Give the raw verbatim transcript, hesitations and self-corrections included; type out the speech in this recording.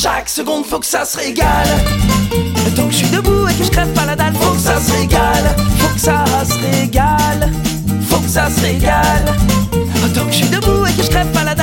chaque seconde faut que ça se régale. Tant que je suis debout et que je crève pas la dalle, faut que ça se régale. Faut que ça se régale. Faut que ça se régale. Tant que je suis debout et que je crève pas la dalle.